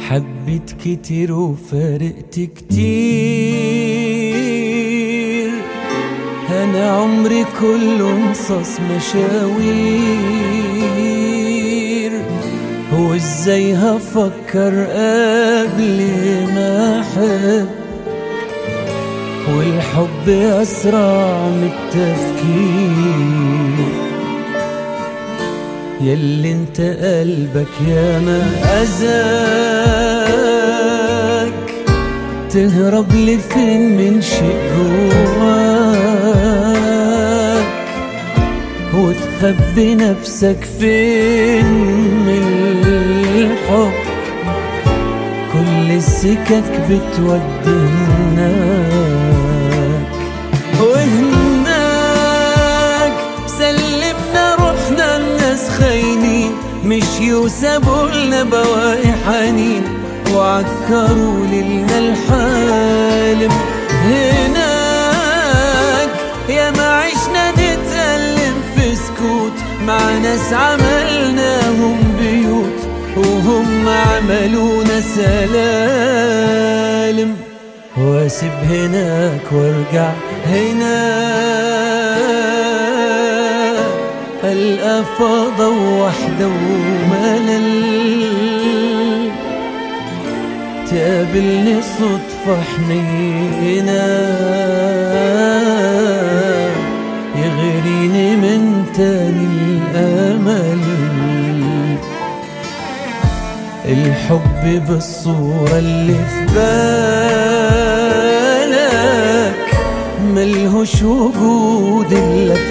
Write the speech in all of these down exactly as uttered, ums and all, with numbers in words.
حبيت كتير وفارقت كتير، أنا عمري كله نصاص مشاوير، هو ازاي هفكر قبل ما أحب، والحب أسرع من التفكير، ياللي انت قلبك ياما أذاك، تهرب لفين من شيء جواك، وتخبي نفسك فين من الحب، كل السكك بتودي هناك، وهناك سلمنا روحنا الناس خاينين، مشيوا وسابولنا بواقي حنين، وعكروا ليلنا الحالم، هناك يا ما عشنا نتألم في سكوت، مع ناس عملناهم بيوت، وهم عملونا سلالم، واسيب هناك وارجع هناك، ألقى فضا وحدة وملل، تقابلني صدفة حنينة، يغريني من تاني الأمل، الحب بالصورة اللي في بالك، ملهوش وجود إلا في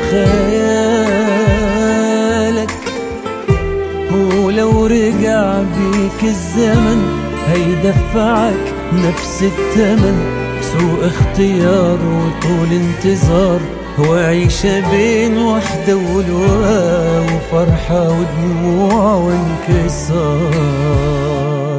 خيالك، ولو رجع بيك الزمن هيدفعك نفس التمن، سوء اختيار وطول انتظار، وعيشة بين وحدة ولواء، وفرحة ودموع وانكسار.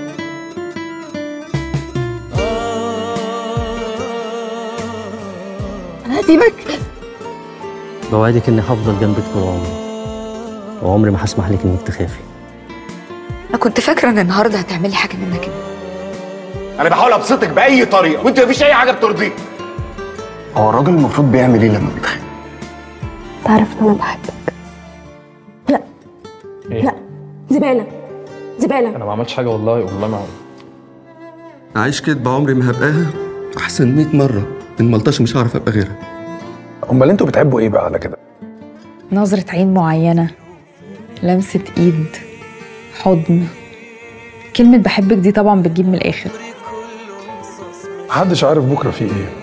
أنا هسيبك؟ بوعدك إني هفضل جنبك طول عمري، وعمري ما هسمح لك إنك تخافي. أنا كنت فاكرة إن النهاردة هتعملي حاجة منك كده. أنا بحاول أبسطك بأي طريقة، وأنت مفيش أي حاجة بترضيك. هو الراجل المفروض بيعمل إيه لما بيتخانق؟ تعرف إن أنا بحبك. لا إيه؟ لا زبالة زبالة. أنا ما عملتش حاجة والله، والله ما عملت. أعيش كدبة عمري ما هبقاها أحسن مئة مرة من ملطشة مش هعرف أبقى غيرها. أمال أنتوا بتحبوا إيه بقى على كده؟ نظرة عين معينة، لمسة إيد، حضن. كلمة بحبك دي طبعا بتجيب من الآخر. محدش عارف بكرة فيه إيه.